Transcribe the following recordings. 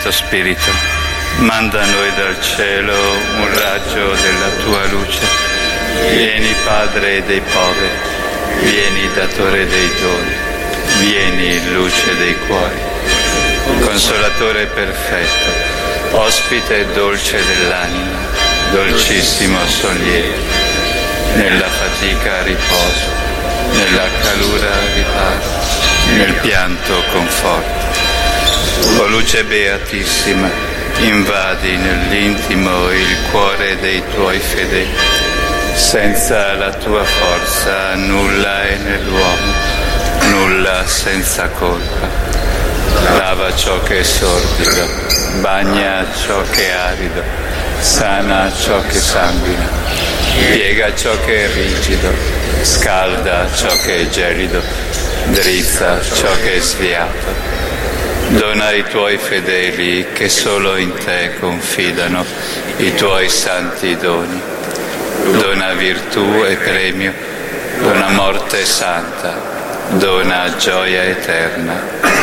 Santo Spirito, manda a noi dal cielo un raggio della tua luce. Vieni Padre dei poveri, vieni Datore dei doni, vieni luce dei cuori, Consolatore perfetto, ospite dolce dell'anima, dolcissimo sollievo, nella fatica riposo, nella calura riparo, nel pianto conforto. O luce beatissima, invadi nell'intimo il cuore dei tuoi fedeli. Senza la tua forza nulla è nell'uomo, nulla senza colpa. Lava ciò che è sordido, bagna ciò che è arido, sana ciò che sanguina, piega ciò che è rigido, scalda ciò che è gelido, drizza ciò che è sviato. Dona ai tuoi fedeli che solo in te confidano i tuoi santi doni. Dona virtù e premio, dona morte santa, dona gioia eterna.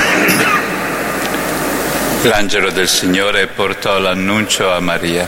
L'angelo del Signore portò l'annuncio a Maria.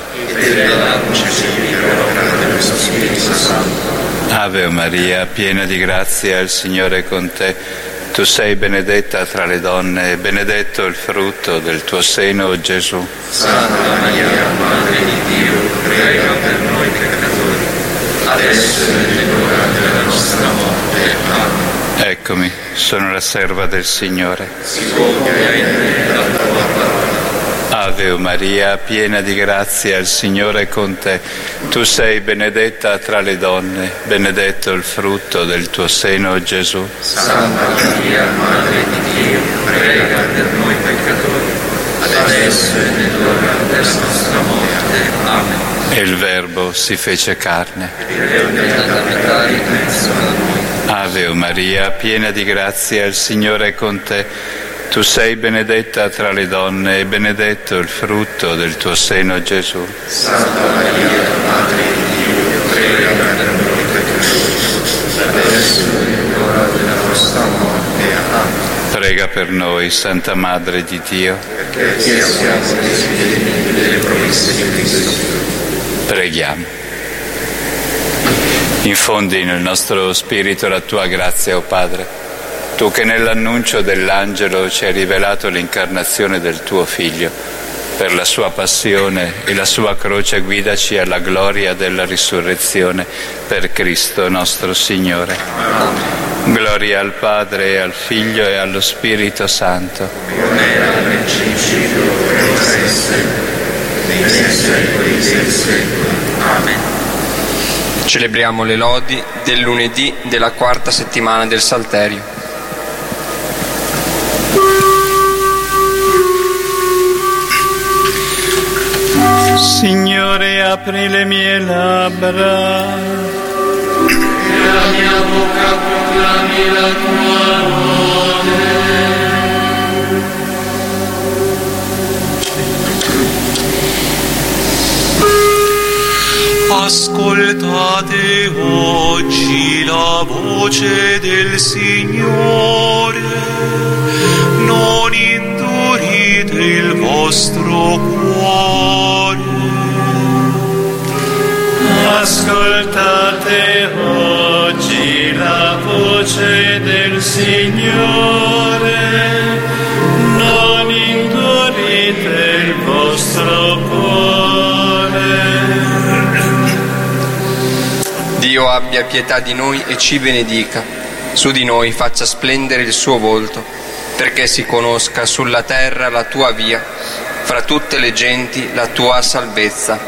Ave Maria, piena di grazia, il Signore è con te. Tu sei benedetta tra le donne e benedetto il frutto del tuo seno, Gesù. Santa Maria, Madre di Dio, prega per noi peccatori, adesso e nell'ora della nostra morte. Amen. Eccomi, sono la serva del Signore. Si compia in me la tua parola. Ave Maria, piena di grazia, il Signore è con te. Tu sei benedetta tra le donne, benedetto il frutto del tuo seno, Gesù. Santa Maria, Madre di Dio, prega per noi peccatori, adesso e nell'ora della nostra morte. Amen. E il Verbo si fece carne. Ave Maria, piena di grazia, il Signore è con te. Tu sei benedetta tra le donne e benedetto il frutto del tuo seno, Gesù. Santa Maria, Madre di Dio, prega per noi peccatori, adesso e nell'ora della nostra morte. Amen. Prega per noi, Santa Madre di Dio. Perché siamo residenti delle promesse di Cristo. Preghiamo. Infondi nel nostro spirito la tua grazia, o Padre. Tu che nell'annuncio dell'angelo ci hai rivelato l'incarnazione del tuo Figlio, per la sua passione e la sua croce guidaci alla gloria della risurrezione, per Cristo nostro Signore. Amen. Gloria al Padre, e al Figlio e allo Spirito Santo. Come era nel principio, ora e sempre, nei secoli dei secoli. Amen. Celebriamo le lodi del lunedì della quarta settimana del Salterio. Signore, apri le mie labbra, e la mia bocca proclami la tua lode. Ascoltate oggi la voce del Signore, non indurite il vostro cuore. ascoltate oggi la voce del Signore, non indurite il vostro cuore. Dio abbia pietà di noi e ci benedica, su di noi faccia splendere il suo volto, perché si conosca sulla terra la tua via, fra tutte le genti la tua salvezza.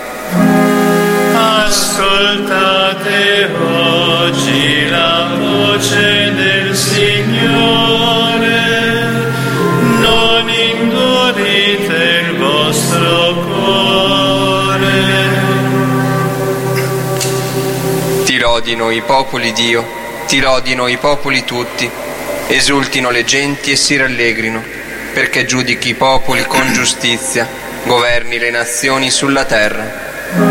Ascoltate oggi la voce del Signore, non indurite il vostro cuore. Ti lodino i popoli, Dio, ti lodino i popoli tutti, esultino le genti e si rallegrino, perché giudichi i popoli con giustizia, governi le nazioni sulla terra.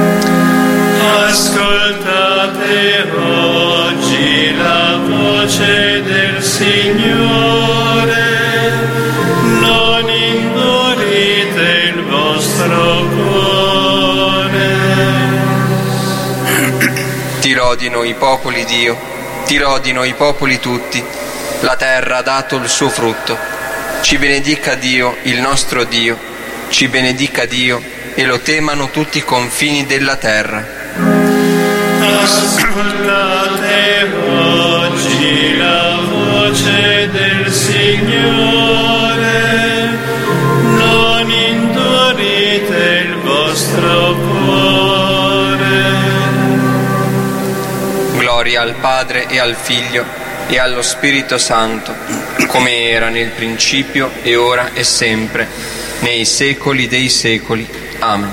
Ascoltate oggi la voce del Signore, non indurite vostro cuore. Ti lodino i popoli, Dio, ti lodino i popoli tutti, la terra ha dato il suo frutto. Ci benedica Dio, il nostro Dio, ci benedica Dio e lo temano tutti i confini della terra. Ascoltate oggi la voce del Signore, non indurite il vostro cuore. Gloria al Padre e al Figlio e allo Spirito Santo, come era nel principio e ora e sempre, nei secoli dei secoli. Amen.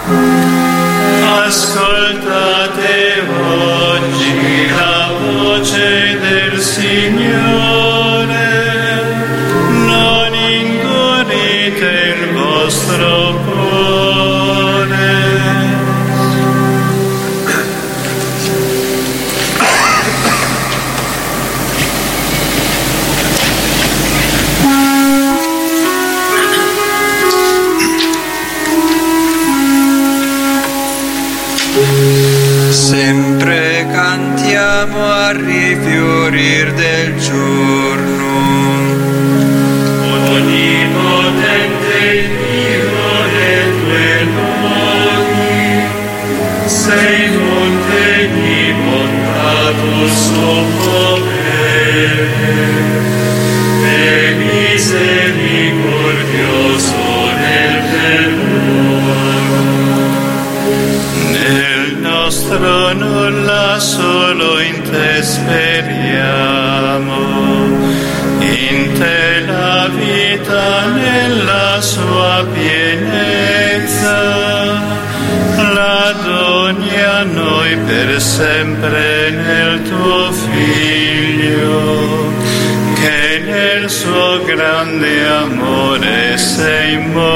Ascoltate oggi la voce del Signore, non indurite il vostro cuore. Sempre cantiamo al rifiorir del giorno. Onnipotente Dio e tue lodi, sei fonte di bontà, tu suo potere, e misericordioso nel perdono. Nel nostro nulla solo in te speriamo, in te la vita nella sua pienezza, la doni a noi per sempre nel tuo Figlio, che nel suo grande amore sei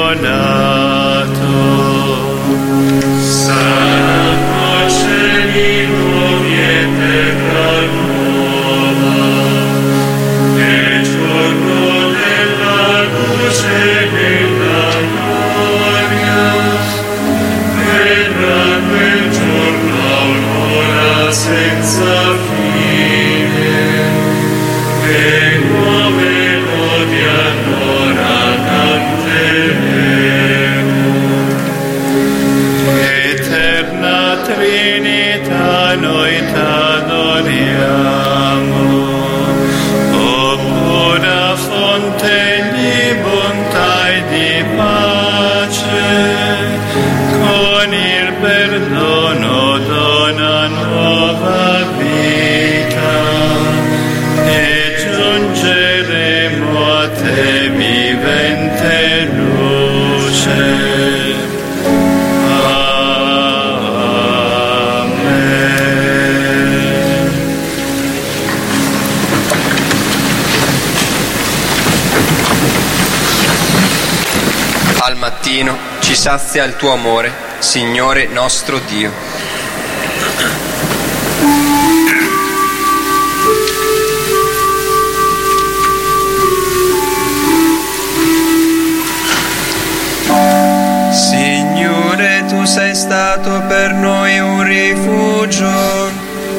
immolato. Sarà voce di nuovi e terra nuova, nel giorno della luce della gloria, verrà quel giorno aurora senza fine, e nuove lodi allora canteremo. Eterna Trinità, noi t'adoriamo, o pura fonte di bontà e di pace, con il perdono dona nuova vita, e giungeremo a te vivente luce. Al mattino ci sazia il tuo amore, Signore nostro Dio. Signore, tu sei stato per noi un rifugio.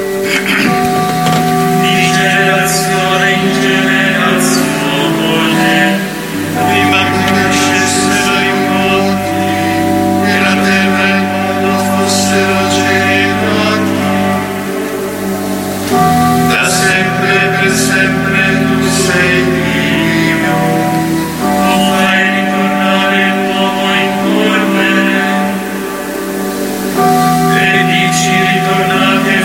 Di generazione in generazione, prima che nascessero i monti e la terra e il mondo fossero generati, da sempre e per sempre tu sei Dio, tu fai ritornare l'uomo in polvere e dici ritornate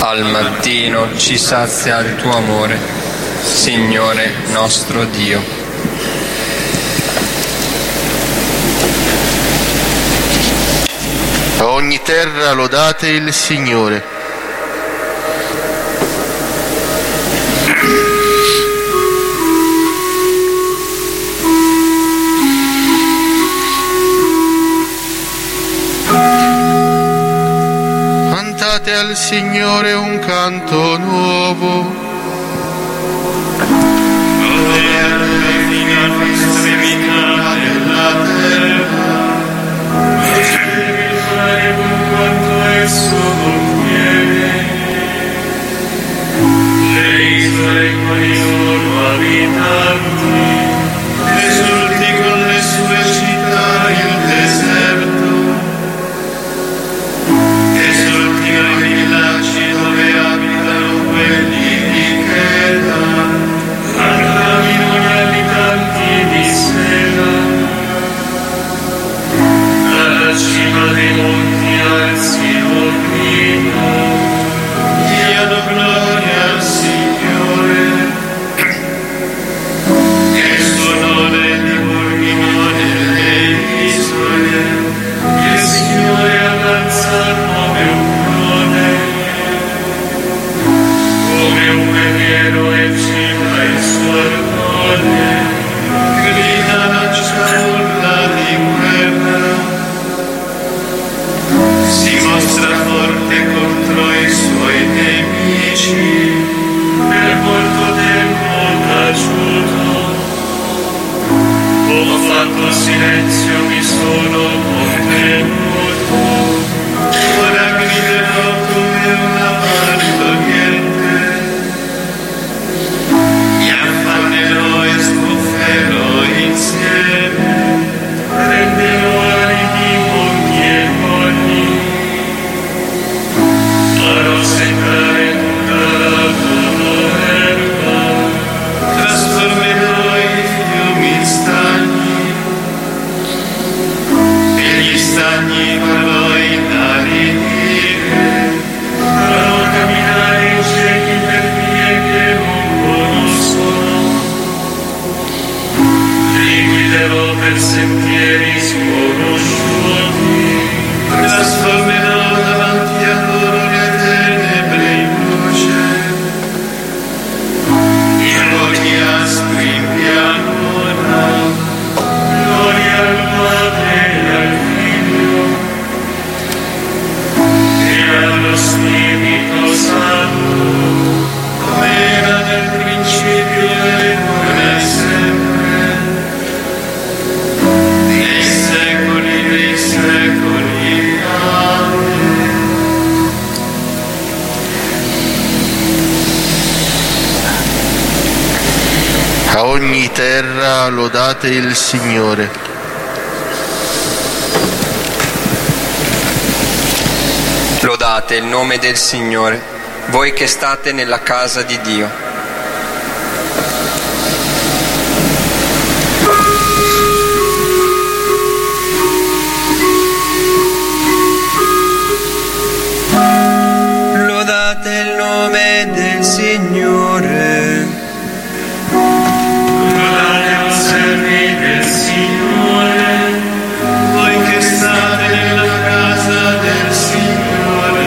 Al mattino ci sazia il tuo amore, Signore nostro Dio. A ogni terra lodate il Signore. Cantate al Signore un canto nuovo. Esulti con le sue città il deserto, esultino i villaggi dove abitano quelli di Cheta, acclamino gli abitanti di Sela, dalla cima dei monti alzi l'orrito, diano gloria al Signore. Si mostra forte contro i suoi nemici, per molto tempo taciuto. Ho fatto silenzio, mi sono contenuto, ora griderò come una partoriente, mi affannerò e sbufferò insieme, prenderò alibi mogli e mogli, farò secare tutta la loro erba, trasformerò i fiumi stagni, e gli stagni farò inaridire, farò camminare i ciechi per vie che non conoscono, li guiderò per sentieri sconosciuti, trasformerò davanti a loro le tenebre in luce, i luoghi aspri in pianura. Gloria al Padre e al Figlio e allo Spirito Santo, come era nel principio e ora e sempre, nei secoli dei secoli. Amen. A ogni terra lodate il Signore. Lodate il nome del Signore, voi che state nella casa di Dio. Lodate il nome del Signore. Lodate o servi del Signore, voi che state nella casa del Signore,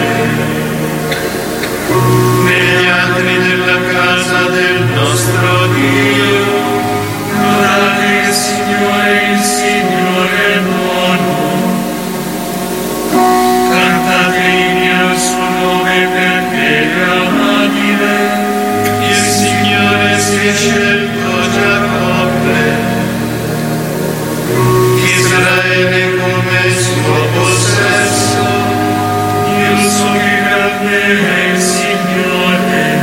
negli atri della casa del nostro Dio. Lodate il Signore è buono. Cantate inni al suo nome perché è amabile. Il Signore si è scelto Giacobbe, Israele come suo possesso. Il suo più grande è il Signore,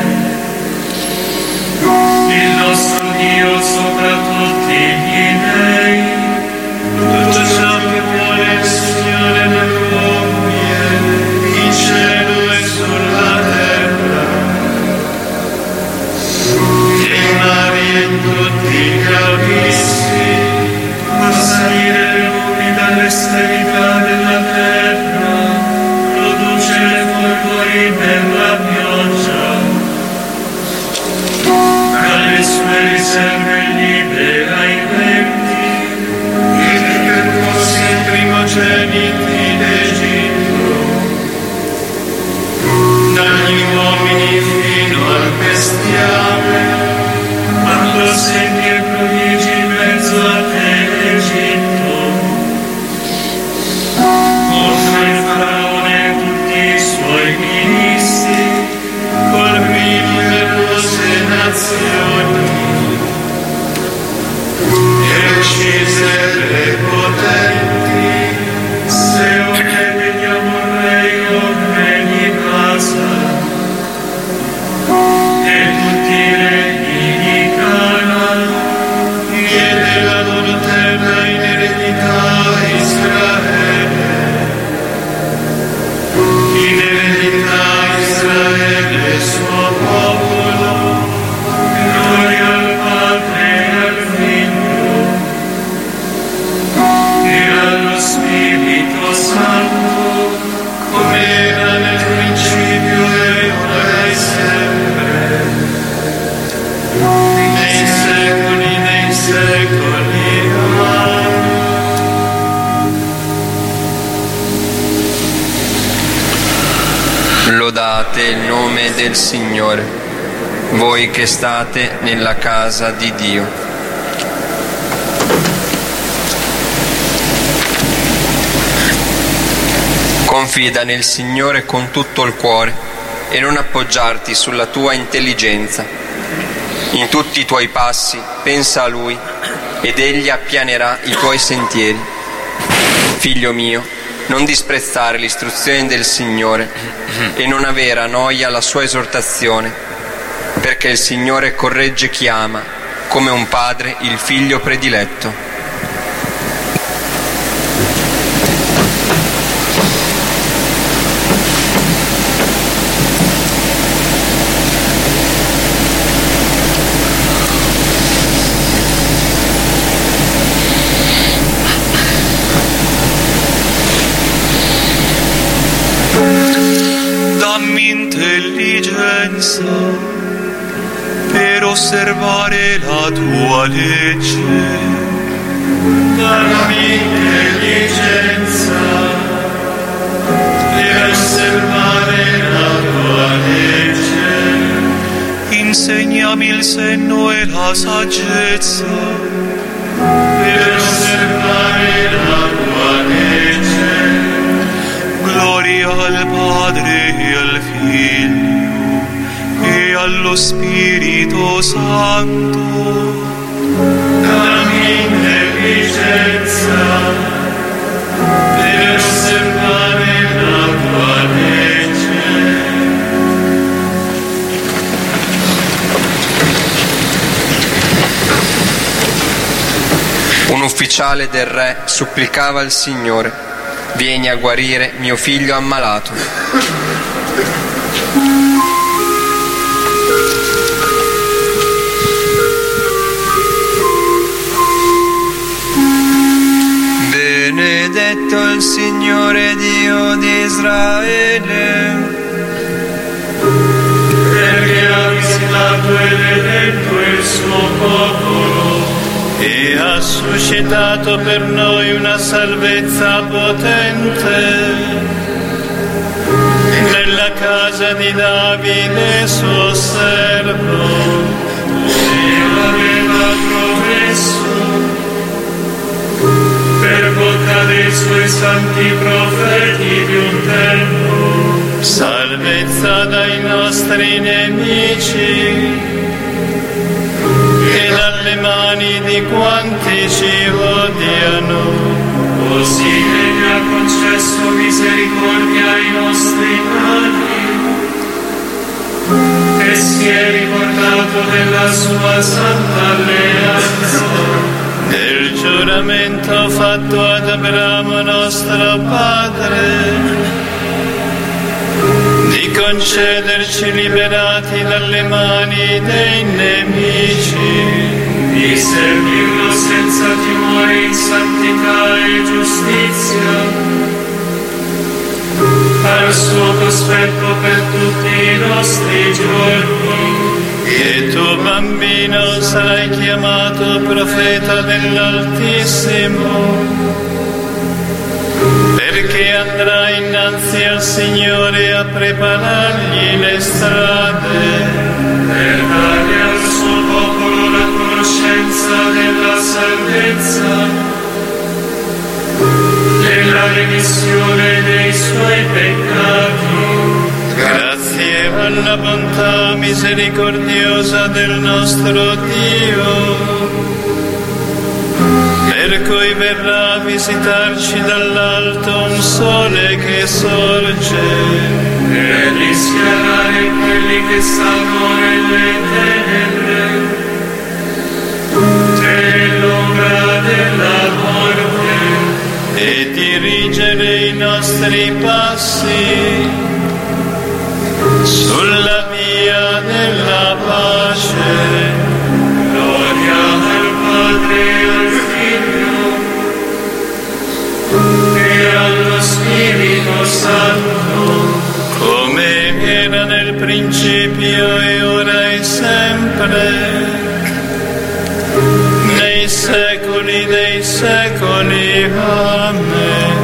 il nostro Dio sopra tutti gli dei. Tutto ciò che vuole il Signore lo compie, in cielo e sulla terra, nei mari e in tutti gli abissi, fa salire le nubi dall'estremità della terra, produce le folgori per bestiame, quando segni e prodigi in mezzo a te l'Egitto, contro il faraone e tutti i suoi ministri, colpì numerose nazioni e uccise le potenti. Seone degli amorrei ordini casa e tutti i regni di Canaan, diede la loro terra in eredità a Israele. In eredità a Israele suo popolo, gloria al Padre e al Figlio e allo Spirito Santo, come era nel principio e ora e sempre, nei secoli dei secoli. Amen. Lodate il nome del Signore, voi che state nella casa di Dio. Confida nel Signore con tutto il cuore e non appoggiarti sulla tua intelligenza. In tutti i tuoi passi pensa a Lui ed Egli appianerà i tuoi sentieri. Figlio mio, non disprezzare l'istruzione del Signore e non avere a noia la sua esortazione, perché il Signore corregge chi ama, come un padre il figlio prediletto. Dammi intelligenza per osservare la tua legge. Dammi intelligenza per osservare la tua legge. Insegnami il senno e la saggezza Per osservare la tua legge. Gloria al Padre e al Figlio e allo Spirito Santo. Dammi intelligenza per osservare la tua legge. Un ufficiale del re supplicava al Signore: vieni a guarire mio figlio ammalato. Benedetto il Signore Dio di Israele, Perché ha visitato ed eletto il suo popolo e ha suscitato per noi una salvezza potente nella casa di Davide suo servo, e aveva promesso per bocca dei suoi santi profeti di un tempo salvezza dai nostri nemici e dalle mani di quanti ci odiano. Così Egli ha concesso misericordia ai nostri padri e si è ricordato della sua santa alleanza, del giuramento fatto ad Abramo nostro padre, di concederci liberati dalle mani dei nemici, di servirlo senza timore in santità e giustizia, al suo cospetto per tutti i nostri giorni. E tu, bambino, sarai chiamato profeta dell'Altissimo, perché andrai innanzi al Signore a preparargli le strade per dare al suo popolo la conoscenza della salvezza, della remissione dei suoi peccati. Grazie alla bontà misericordiosa del nostro Dio, per cui verrà a visitarci dall'alto un sole che sorge, per rischiarare quelli che stanno nelle tenebre dell'ombra della morte, e dirigere i nostri passi sulla via della pace. Gloria al Padre e al Figlio e allo Spirito Santo, Come era nel principio e ora e sempre, nei secoli dei secoli. Amen.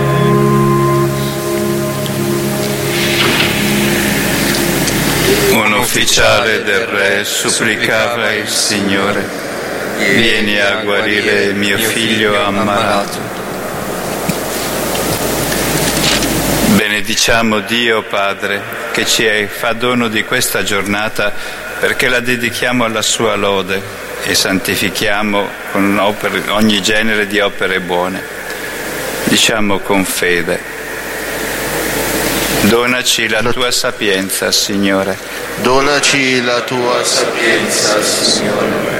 Un ufficiale del re supplicava il Signore: vieni a guarire mio figlio ammalato. Benediciamo Dio Padre, che ci fa dono di questa giornata perché la dedichiamo alla sua lode e santifichiamo con ogni genere di opere buone. Diciamo con fede: donaci la tua sapienza, Signore. Donaci la tua sapienza, Signore.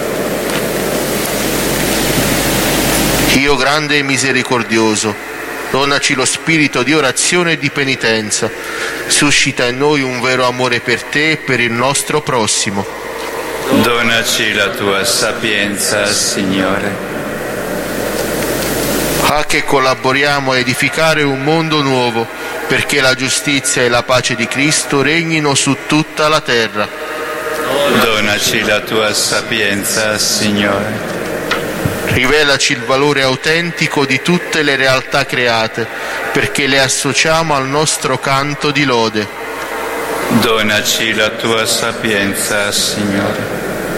Dio grande e misericordioso, donaci lo spirito di orazione e di penitenza. Suscita in noi un vero amore per te e per il nostro prossimo. Donaci la tua sapienza, Signore. Che collaboriamo a edificare un mondo nuovo, perché la giustizia e la pace di Cristo regnino su tutta la terra. Donaci la tua sapienza, Signore. Rivelaci il valore autentico di tutte le realtà create, perché le associamo al nostro canto di lode. Donaci la tua sapienza, Signore.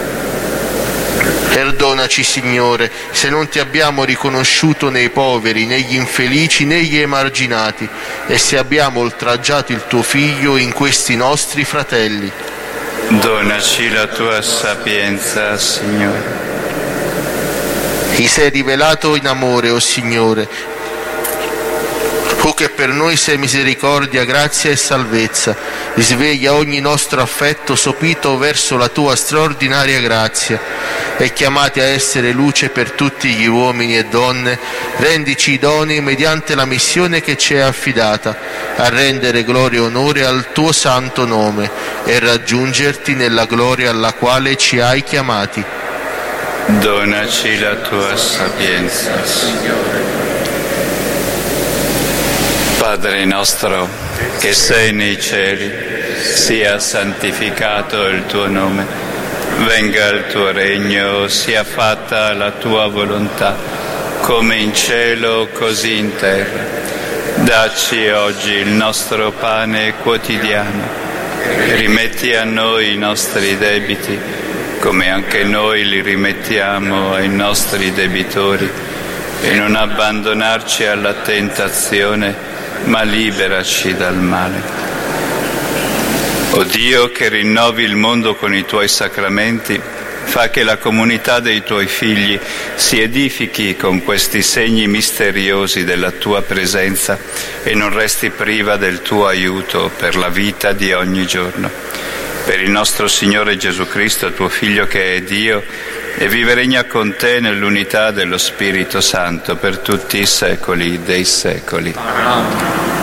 Perdonaci, Signore, se non ti abbiamo riconosciuto nei poveri, negli infelici, negli emarginati, e se abbiamo oltraggiato il tuo Figlio in questi nostri fratelli. Donaci la tua sapienza, Signore. Ti sei rivelato in amore, o Signore, tu che per noi sei misericordia, grazia e salvezza. Risveglia ogni nostro affetto sopito verso la tua straordinaria grazia, e chiamati a essere luce per tutti gli uomini e donne, rendici idonei mediante la missione che ci è affidata, a rendere gloria e onore al tuo santo nome e raggiungerti nella gloria alla quale ci hai chiamati. Donaci la tua sapienza, Signore. Padre nostro, che sei nei cieli, sia santificato il tuo nome. Venga il tuo regno, sia fatta la tua volontà, come in cielo così in terra. Dacci oggi il nostro pane quotidiano. Rimetti a noi i nostri debiti, come anche noi li rimettiamo ai nostri debitori. E non abbandonarci alla tentazione, ma liberaci dal male. O Dio, che rinnovi il mondo con i tuoi sacramenti, fa che la comunità dei tuoi figli si edifichi con questi segni misteriosi della tua presenza e non resti priva del tuo aiuto per la vita di ogni giorno. Per il nostro Signore Gesù Cristo, tuo Figlio, che è Dio e vive e regna con te nell'unità dello Spirito Santo per tutti i secoli dei secoli. Amen.